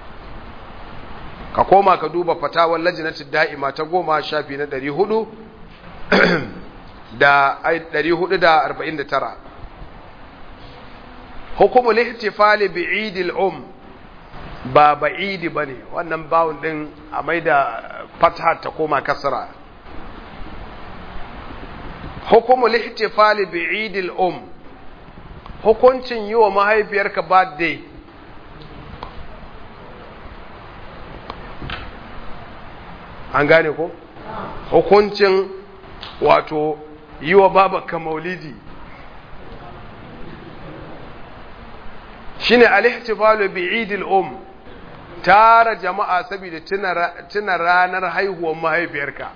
Speaker 1: Ka koma ka duba fatawar lajnatid da'ima ta goma shafi na ɗari hudu da ɗari hudu da arba'in da tara. Hukumul ihtifali bi'idil um, ba ba'idi bane, wannan bawun din a maida fatha ta koma kasra. Hukumul ihtifali bi'idil um, hukuncin yi wa mahaifiyarka birthday. An gane ko? Hukuncin wato yi wa babanka maulidi shine al-ihtifalu bi'idil um, tara jama'a saboda tuna ranar haihuwar mahaifiyarka.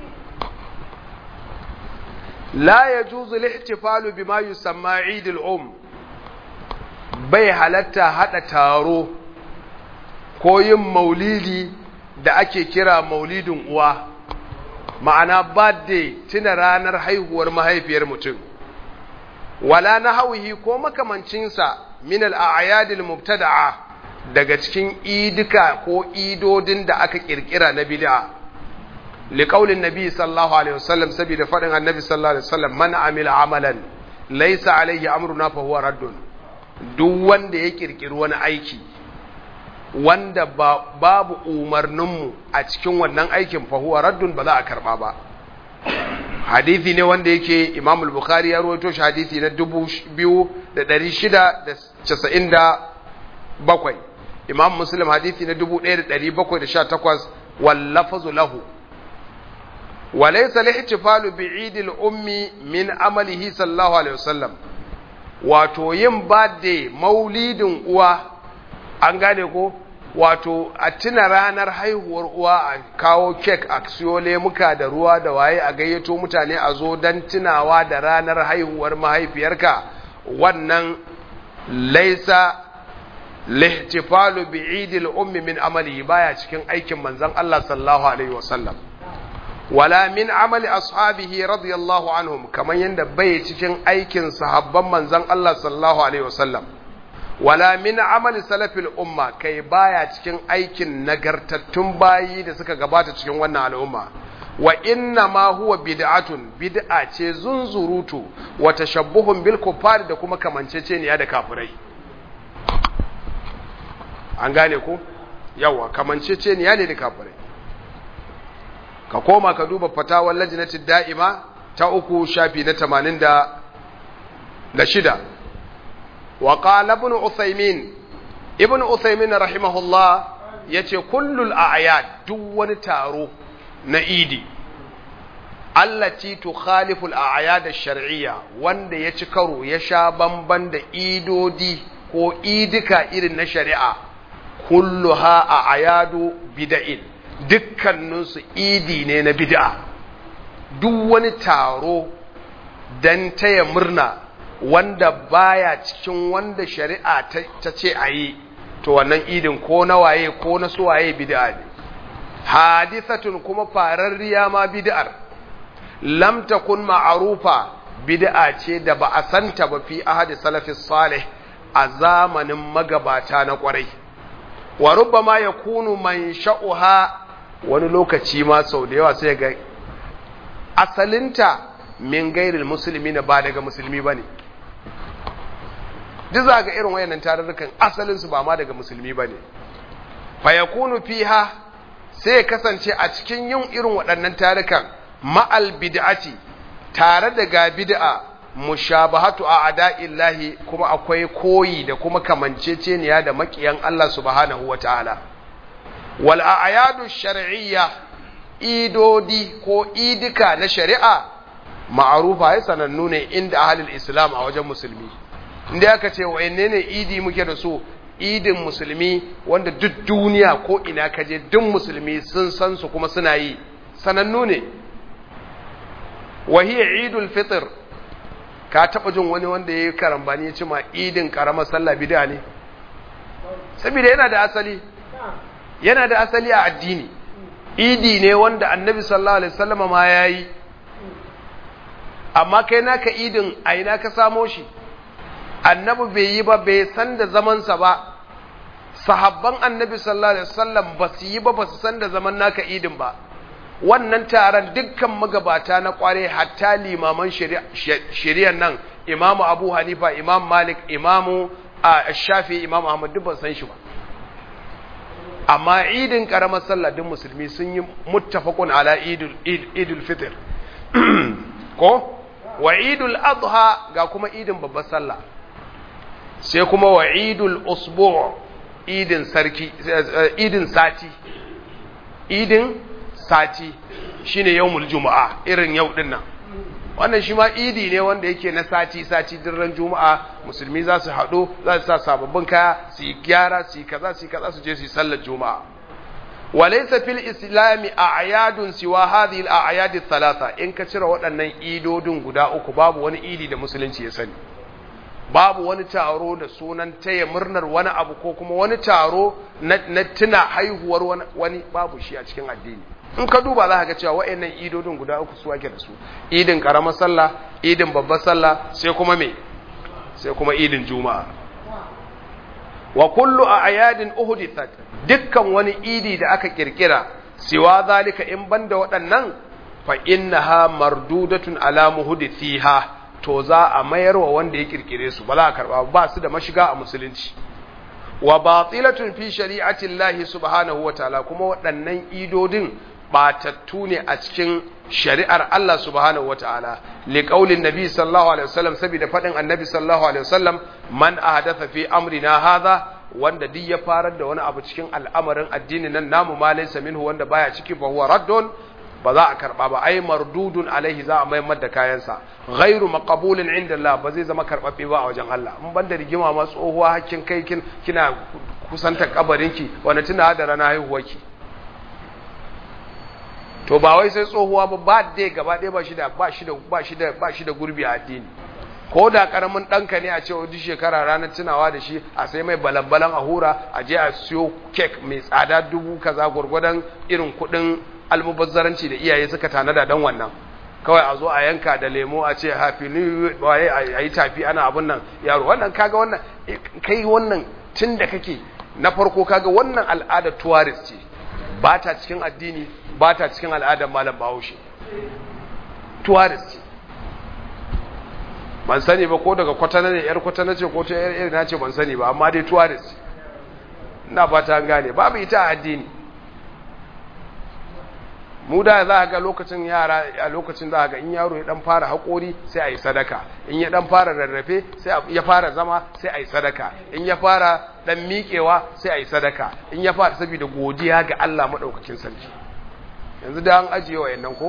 Speaker 1: La yajuzu al-ihtifalu bima yusamma 'idil um, bai halatta hada taro ko yin maulidi da ake kira maulidin uwa, ma'ana birthday, tuna ranar haihuwar mahaifiyar mutum. Wala nahwihi ko makamancinsa min al-a'yadil mubtada'a, daga cikin idika ko idodin da aka kirkira na bid'a. Liqaulin nabi sallallahu alaihi wasallam, saboda fadin annabi sallallahu alaihi wasallam, man amila amalan laysa alaihi amruna fa huwa raddun, duk wanda ya kirkiri wani aiki wanda ba, babu umarninmu a cikin wannan aikin fa huwa raddun, ba za a karba ba. Hadithi ne wanda yake Imam al-Bukhari ya rawaito shi, hadithi na dubu biyu da ɗari shida da casa'in da bakwai. Imam Muslim hadithi na dubu ɗaya da ɗari bakwai da sha takwas, wal lafzu lahu. Wa laysa al-ihtifalu bi'idil ummi min amalihi sallallahu alaihi wasallam, wato yin birthday maulidin uwa, an gane ko, wato a tuna ranar haihuwar uwa, a kawo kek, a siyo lemuka da ruwa da waye, a gayyato mutane a zo don tunawa da ranar haihuwar mahaifiyarka, wannan laisa lihtifalu bi'idil ummi min amali, baya cikin aikin manzon Allah sallallahu alaihi wasallam. Wala min amali ashabihi radiyallahu anhum, kaman yanda bai cikin aikin sahabban manzon Allah sallallahu alaihi wasallam. Wala min amali salafil umma, kai baya cikin aikin nagartattun bayi da suka gabata cikin wannan al'umma. Wa inna ma huwa bid'atun, bid'a ce zunzurutu, wa tashabbuhun bil kuffar, da kuma kamanceceniya da kafirai. An gane ko? Yawa, kamanceceniya ne da kafirai. Ka koma ka duba fatawar lajnatid da'ima ta uku shafi na tamanin da da shida wa qala ibn Uthaymin ibn Uthaymin rahimahullah yace kullul a'yad duk wani taro na idi allati tukhalifu al-a'yad ash-shar'iyya wanda ya ci karo ya sha bamban da idodi ko idika irin na shari'a kulluha a'yadu bid'in dukkanin su idi ne na bid'a duk wani taro dan taya murna wanda baya cikin wanda shari'a ta ce ayi to wannan idin ko na waye ko na suwaye bid'a ne hadithatun kuma fararriya ma bid'ar lam takun ma'rufa bid'a ce da ba a santa ba fi ahadi salafis salih a zamanin magabata na kwarai wa rubbama yakunu man sha'uha wani lokaci ma sau da yawa sai ga asalinta min gairil muslimina ba daga musulmi bane duk za ga irin wayannan tarurrukan asalin su ba ma daga musulmi bane fa yakunu fiha sai kasance a cikin yin irin waɗannan tarukan ma'al bid'ati tare da ga bid'a mushabahatu a ada'illahi kuma akwai koyi da kuma kamanceceniya da makiyan Allah subhanahu wataala wal a'yadu shar'iyya idodi ko idika na shari'a ma'rufa ya sanannu ne inda ahlul islam a wajen musulmi inda aka ce wayanne ne idi muke da su idin musulmi wanda duk duniya ko ina kaje duk musulmi sun san su kuma suna yi sanannu ne wa hiya idul fitr ka taba jin wani wanda yayi karambani ya ce ma idin karamar sallah bid'a ne saboda yana da asali yana da asali a addini idi ne wanda annabi sallallahu alaihi wasallam ma yayi amma kai naka idin a ina ka samo shi annabi bai yi ba bai san da zamansa ba sahabban annabi sallallahu alaihi wasallam ba su yi ba ba su san da zaman naka idin ba wannan taron dukkan magabata na kware hatta limaman shari'ar nan imamu abu hanifa imam malik imamu shafi imam ahmad duk ban san shi ba amma idin karamar sallah din musulmi sun yi muttafaqun ala idul idul fitr ko wa idul adha ga kuma idin babbar sallah sai kuma wa idul usbu' idin sarki idin sati idin sati shine yawmul juma'a irin yau din nan wannan shi ma idi ne wanda yake na sati sati din ran juma'a musulmi za su hado za su sa sababbin kaya su yi gyara su yi kaza su yi kaza su je su yi sallar juma'a walaysa fil islami a'yadun siwa hadhihi al a'yad thalatha in ka cire waɗannan idodin guda uku babu wani idi da musulunci ya sani babu wani taro da sunan taya murnar wani abu ko kuma wani taro na tuna haihuwar wani babu shi a cikin addini in ka duba za ka ga cewa waɗannan idodin guda uku su ake da su idin karamar sallah idin babbar sallah sai kuma me sai kuma idin juma'a wa kullu a'yadin uhdithat dukkan wani idi da aka kirkira siwa zalika in banda waɗannan fa innaha mardudatun ala muhdithiha to za a mayar wa wanda ya kirkire su ba za a karba ba su da mashiga a musulunci wa batilatun fi shari'ati Allah subhanahu wa ta'ala kuma waɗannan idodin batattu ne a cikin shari'ar Allah subhanahu wa ta'ala li qaulin nabi sallallahu alaihi wasallam saboda fadin annabi sallallahu alaihi wasallam man ahdatha fi amrina hadha wanda duk ya farar da wani abu cikin al'amarin addinin nan namu ma laysa minhu wanda baya ciki fa huwa raddun ba za a karba ba ai mardudun alaihi za a maimar da kayansa ghairu maqbulin inda Allah ba zai zama karbabbe ba a wajen Allah in banda rigima ma tsohuwa hakkin kai kin kina kusantar kabarinki wanda tuna da rana haihuwarki to ba wai sai tsohuwa ba ba dai gaba ɗaya ba shi da ba shi da ba shi da ba shi da gurbi a addini ko da karamin danka ne a ce duk shekara ranar tunawa da shi a sai mai balambalan a hura a je a siyo cake mai tsada dubu kaza gurgurdan irin kuɗin almubazzaranci da iyaye suka tanada dan wannan kawai a zo a yanka da lemo a ce happy new year a yi tafi ana abun nan yaro wannan kaga wannan kai wannan tun da kake na farko kaga wannan al'adar tourist ce ba ta cikin addini ba ta cikin al'adar malam bahaushe tourist ce ban sani ba ko daga kwatana ne yar kwatana ce ko ta yar yar na ce ban sani ba amma dai tourist ina fata an gane babu ita a addini mu da za ga lokacin yara a lokacin za ga in yaro ya dan fara haƙori sai a yi sadaka, in ya dan fara rarrafe sai ya fara zama sai a yi sadaka, in ya fara dan miƙewa sai a yi sadaka, in ya fara saboda godiya ga Allah madaukakin sarki. Yanzu da an ajiye wayannan ko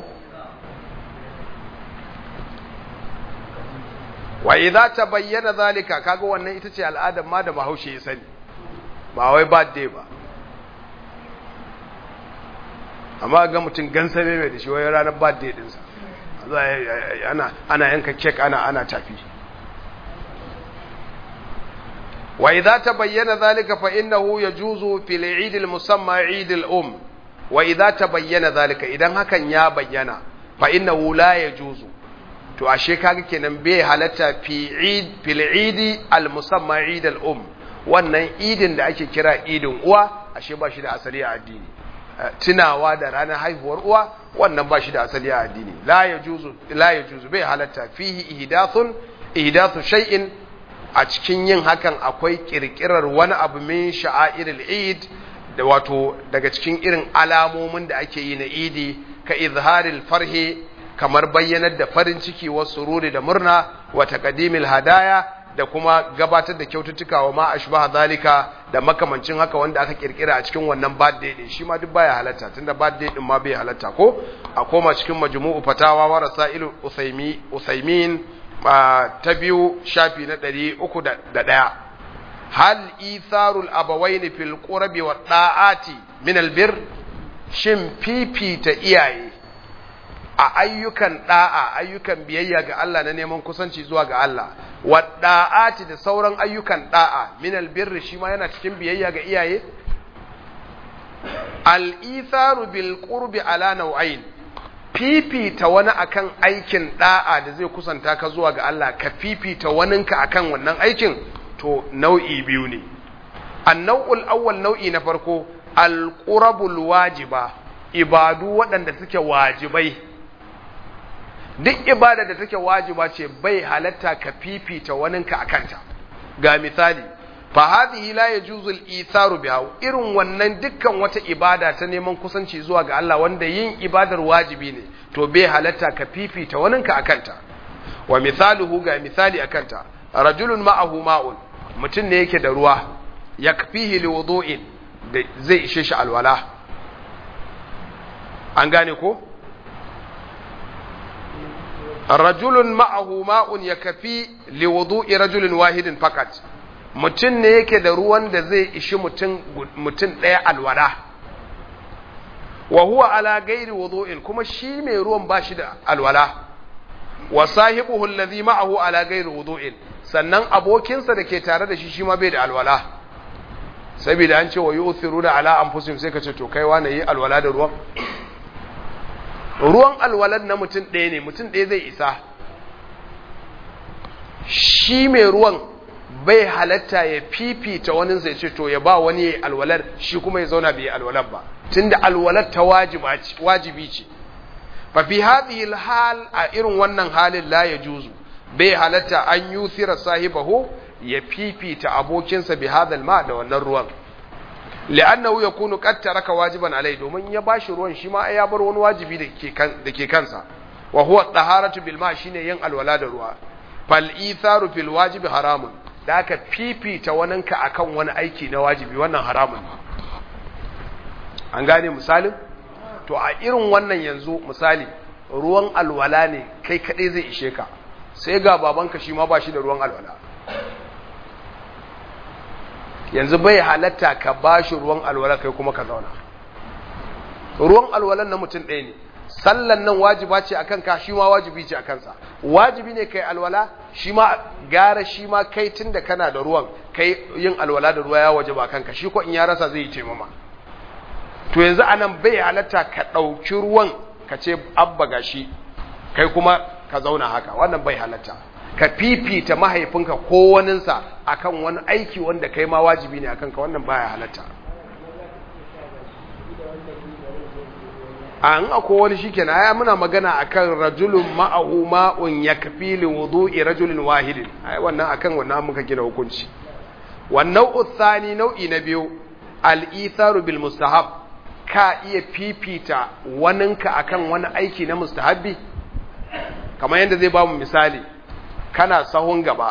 Speaker 1: wa idza tabayyana zalika, kaga wannan ita ce al'adar ma da Bahaushe ya sani, ba wai birthday ba. Amma ga mutum gansame mai da shi wai ranar birthday dinsa ana ana yanka cake ana ana tafi. wa idza tabayyana zalika fa innahu yajuzu fil eid al musamma eid al um wa idza tabayyana zalika, idan hakan ya bayyana fa innahu la yajuzu, to ashe kaga kenan bai halatta fi eid fil eid al musamma eid al um, wannan idin da ake kira idin uwa ashe ba shi da asali a addini. Tunawa da ranar haihuwar uwa wannan ba shi da asali a addini. la yajuzu la yajuzu bai halatta fihi ihdathun ihdathu shay'in, a cikin yin hakan akwai kirkirar wani abu min sha'airil eid, da wato daga cikin irin alamomin da ake yi na idi, ka izharil farhi, kamar bayyanar da farin ciki wa sururi da murna, wa taqdimil hadaya, da kuma gabatar da kyaututtuka wa ma ashbaha zalika, da makamancin haka wanda aka kirkira a cikin wannan birthday din, shi ma duk baya halatta, tunda birthday din ma bai halatta ko a koma cikin majmu'u fatawa wa rasail usaymi usaymin ta biyu shafi na ɗari uku da ɗaya. hal itharul abawain fil qurbi wa da'ati min al bir, shin fifita iyaye a ayyukan da'a, ayyukan biyayya ga Allah na neman kusanci zuwa ga Allah, wa da'ati da sauran ayyukan da'a min albirri, shi ma yana cikin biyayya ga iyaye. al-itharu bil qurbi ala naw'ain, fifita wani akan aikin da'a da zai kusanta ka zuwa ga Allah, ka fifita waninka akan wannan aikin, to nau'i biyu ne. an-naw'ul awwal, nau'i na farko, al-qurabul wajiba, ibadu waɗanda suke wajibai. Duk ibada da take wajiba ce bai halatta ka fifita waninka akanta. Ga misali, fa hadhihi la yajuzu al-itharu biha, irin wannan dukkan wata ibada ta neman kusanci zuwa ga Allah wanda yin ibadar wajibi ne, to bai halatta ka fifita waninka akanta. Wa misaluhu, ga misali akanta, rajulun ma'ahu ma'un, mutum ne yake da ruwa, yakfihi liwudu'in, da zai ishe shi alwala. An gane ko? rajulun ma'ahu ma'un yakfi liwudu'i rajulin wahidin fakat, mutum ne yake da ruwan da zai ishi mutum mutum ɗaya alwala. wa huwa ala gairi wudu'in, kuma shi mai ruwan ba shi da alwala. wa sahibuhu alladhi ma'ahu ala gairi wudu'in, sannan abokinsa da ke tare da shi shi ma bai da alwala. Saboda an ce wa yu'thiruna ala anfusihim, sai ka ce to kai wani yi alwala da ruwan. Ruwan alwalar na mutum ɗaya ne, mutum ɗaya zai isa. Shi mai ruwan bai halatta ya fifita wani sai ce to ya ba wani ya alwalar, shi kuma ya zauna bai alwalar ba, tunda alwalar ta wajibi ce. fa fi hadhihi alhal, a irin wannan halin la yajuzu, bai halatta an yuthira sahibahu, ya fifita abokinsa bi hadal ma, da wannan ruwan. li'annahu yakunu qad taraka wajiban alai, domin ya bashi ruwan shi ma ya bar wani wajibi dake kan dake kansa. wa huwa taharatu bil ma, shine yin alwala da ruwa. fal itharu fil wajibi haramun, da aka fifita waninka akan wani aiki na wajibi, wannan haramun. An gane misalin? To a irin wannan yanzu misali, ruwan alwala ne kai kadai zai ishe ka, sai ga babanka shi ma bashi da ruwan alwala. Yanzu bai halatta ka bashi ruwan alwala kai kuma ka zauna. Ruwan alwalan na mutum ɗaya ne, sallan nan wajiba ce akan ka, shi ma wajibi ce akan sa. Wajibi ne kai alwala, shi ma gara shi ma kai tunda kana da ruwan, kai yin alwala da ruwa ya wajaba kanka, shi ko in ya rasa zai yi taimama. To yanzu anan bai halatta ka ɗauki ruwan ka ce abba gashi kai kuma ka zauna haka, wannan bai halatta. Ka fifita mahaifinka ko waninsa akan wani aiki wanda kai ma wajibi ne akan ka, wannan baya halatta. An akwai wani shikenan, ai muna magana akan rajulun ma'ahu ma'un yakfi li wudu'i rajulin wahidin, ai wannan akan wannan muka gina hukunci. Wannan uthani, nau'i na biyu, al-itharu bil mustahab, ka iya fifita waninka akan wani aiki na mustahabbi kamar yadda zai ba mu misali kana sahun gaba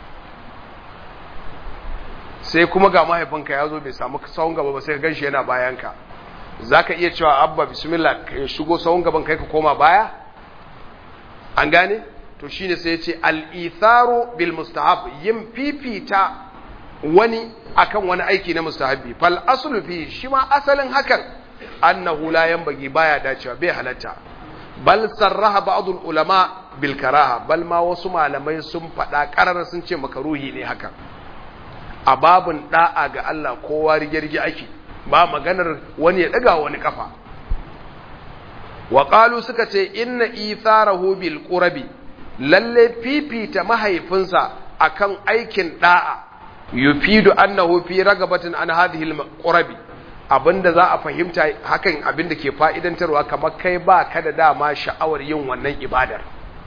Speaker 1: sai kuma ga mahaifinka ya zo bai samu sahun gaba ba sai ka ganshi yana bayanka zaka iya cewa abba bismillah ka shigo sahun gaban kai ka koma baya an gane to shine sai ya ce al-itharu bil mustahab yin fifita wani akan wani aiki na mustahabbi fal aslu fi shi ma asalin hakan annahu la yanbaghi baya dacewa bai halatta bal sarraha ba'd ulama bil karaha bal ma wasu malamai sun fada karar sun ce makaruhi ne haka a babun da'a ga Allah kowa rigirgi ake ba maganar wani ya daga wani kafa wa qalu suka ce inna itharahu bil qurbi lalle fifita mahaifinsa akan aikin da'a yufidu annahu fi ragabatin an hadhihi al-qurabi abinda za a fahimta hakan abinda ke fa'idantarwa kamar kai ba ka da dama sha'awar yin wannan ibadar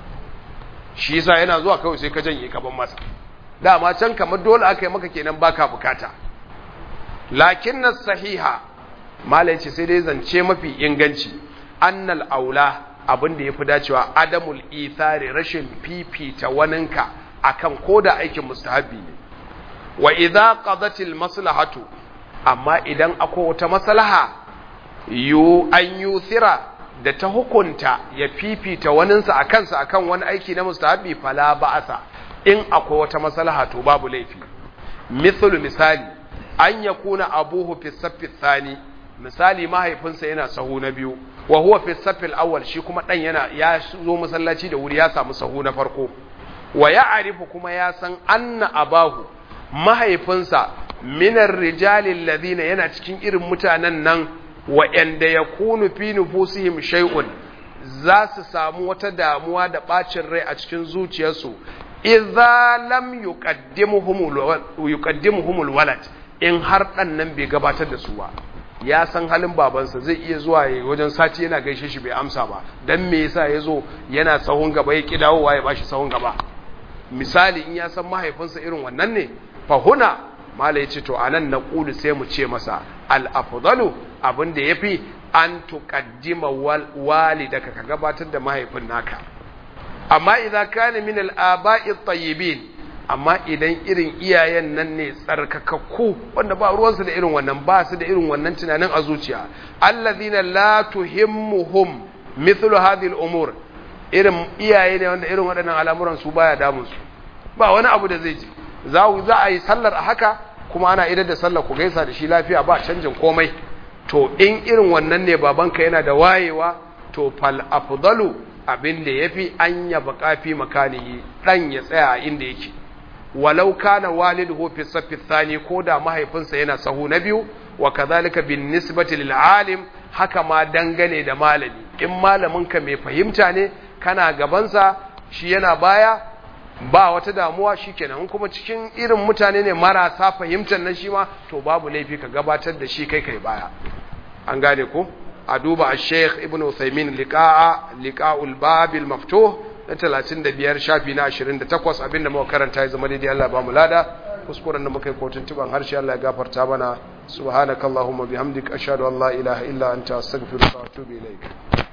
Speaker 1: shi yasa yana zuwa kawai sai ka janye kaban masa dama can kamar dole aka yi maka kenan baka bukata lakin as-sahiha malai ce sai dai zance mafi inganci annal aula abinda yafi dacewa adamul ithari rashin fifita waninka akan koda aikin mustahabi ne wa idza qadatil maslahatu amma idan akwai wata maslaha yu an yuthira da ta hukunta ya fifita waninsa akan sa akan wani aiki na mustahabi fala ba'asa in akwai wata maslaha to babu laifi mithlu misali an yakuna abuhu fi saffi thani misali mahaifinsa yana sahu na biyu wa huwa fi saffi al-awwal shi kuma dan yana ya zo masallaci da wuri ya samu sahu na farko wa ya'rifu kuma ya san anna abahu mahaifinsa minar rijalin ladina yana cikin irin mutanen nan wa'anda ya kunu fi nufusihim shay'un za su samu wata damuwa da bacin rai a cikin zuciyarsu idza lam yuqaddimuhumul walad in har dan nan bai gabatar da su ba ya san halin babansa zai iya zuwa wajen sati yana gaishe shi bai amsa ba dan me yasa yazo yana sahun gaba ya kidawowa ya bashi sahun gaba misali in ya san mahaifinsa irin wannan ne fahuna mala ya ce to anan na ƙudu sai mu ce masa al'afdalu abinda ya fi an tuƙaddima walidaka ka gabatar da mahaifin naka amma idan kana min al'aba'i tayyibin amma idan irin iyayen nan ne tsarkakakku wanda ba ruwansu da irin wannan ba su da irin wannan tunanin a zuciya allazina la tuhimmuhum mithlu hadhihi al'umur irin iyaye ne wanda irin waɗannan al'amuran su baya damun su ba wani abu da zai ji za a yi sallar a haka kuma ana idar da sallar ku gaisa da shi lafiya ba canjin komai to in irin wannan ne babanka yana da wayewa to fal afdalu abin da yafi an ya baqafi makanihi dan ya tsaya a inda yake walau kana waliduhu fi saffi thani koda mahaifinsa yana sahu na biyu wa kadhalika bin nisbati lil alim haka ma dangane da malami in malaminka mai fahimta ne kana gabansa shi yana baya ba wata damuwa shikenan kuma cikin irin mutane ne marasa fahimtar nan shi ma to babu laifi ka gabatar da shi kai kai baya an gane ko a duba al-Sheikh Ibn Uthaymeen liqa'a liqa'ul babil maftuh na talatin da biyar shafi na ashirin da takwas abinda muka karanta ya zama daidai Allah ba mu lada kuskuren da muka yi kotun tuban harshe Allah ya gafarta mana subhanakallahumma bihamdika ashhadu an la ilaha illa anta astaghfiruka wa atubu ilaik